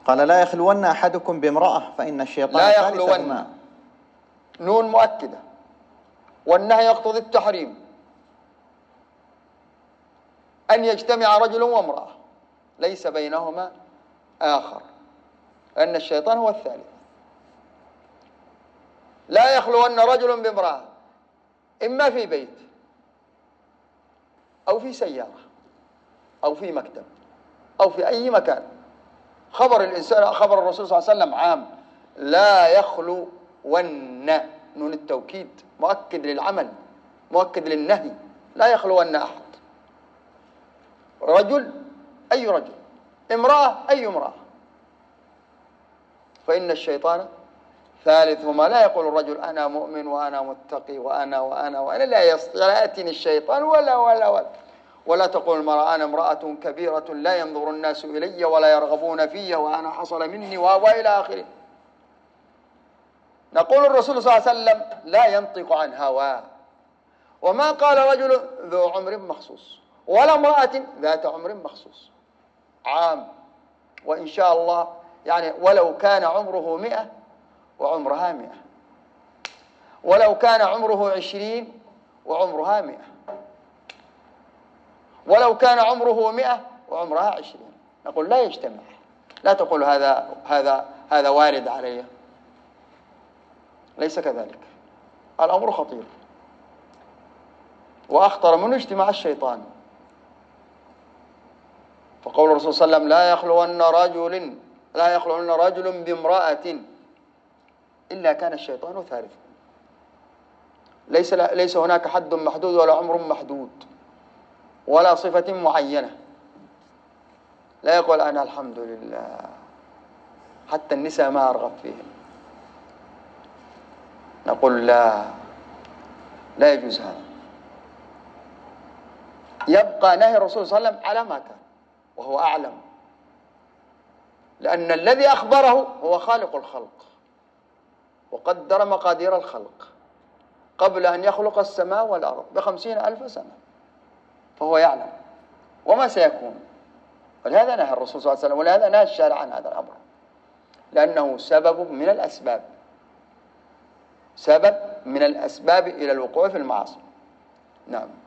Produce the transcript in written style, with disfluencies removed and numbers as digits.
قال لا يخلون أحدكم بامرأة فإن الشيطان لا ثالثهما. يخلون، نون مؤكدة، والنهي يقتضي التحريم، أن يجتمع رجل وامرأة ليس بينهما آخر، لأن الشيطان هو الثالث. لا يخلون رجل بامرأة، إما في بيت أو في سيارة أو في مكتب أو في أي مكان. خبر الرسول صلى الله عليه وسلم عام، لا يخلون، نون التوكيد مؤكد للعمل، مؤكد للنهي. لا يخلون أحد، رجل أي رجل، امرأة أي امرأة، فإن الشيطان ثالثهما. لا يقول الرجل أنا مؤمن وأنا متقي وأنا لا يأتيني الشيطان ولا تقول المرأة أنا امرأة كبيرة لا ينظر الناس إلي ولا يرغبون في وأنا حصل مني وإلى آخره. نقول الرسول صلى الله عليه وسلم لا ينطق عن هواه، وما قال رجل ذو عمر مخصوص ولا امرأة ذات عمر مخصوص، عام. وإن شاء الله يعني ولو كان عمره 100 وعمرها 100، ولو كان عمره 20 وعمرها 100، ولو كان عمره 100 وعمرها 20، نقول لا يجتمع. لا تقول هذا وارد عليه، ليس كذلك. الأمر خطير وأخطر من اجتماع الشيطان. فقول الرسول صلى الله عليه وسلم لا يخلون رجل بامرأة إلا كان الشيطان ثالث. ليس هناك حد محدود ولا عمر محدود ولا صفة معينة. لا يقول أنا الحمد لله حتى النساء ما أرغب فيهم، نقول لا يجوز هذا. يبقى نهي الرسول صلى الله عليه وسلم على ما كان وهو أعلم، لأن الذي أخبره هو خالق الخلق وقدر مقادير الخلق قبل أن يخلق السماء والأرض ب50,000 سنة، فهو يعلم وما سيكون. ولهذا نهى الرسول صلى الله عليه وسلم، ولهذا نهى الشارع عن هذا الأمر، لأنه سبب من الأسباب إلى الوقوع في المعاصي. نعم.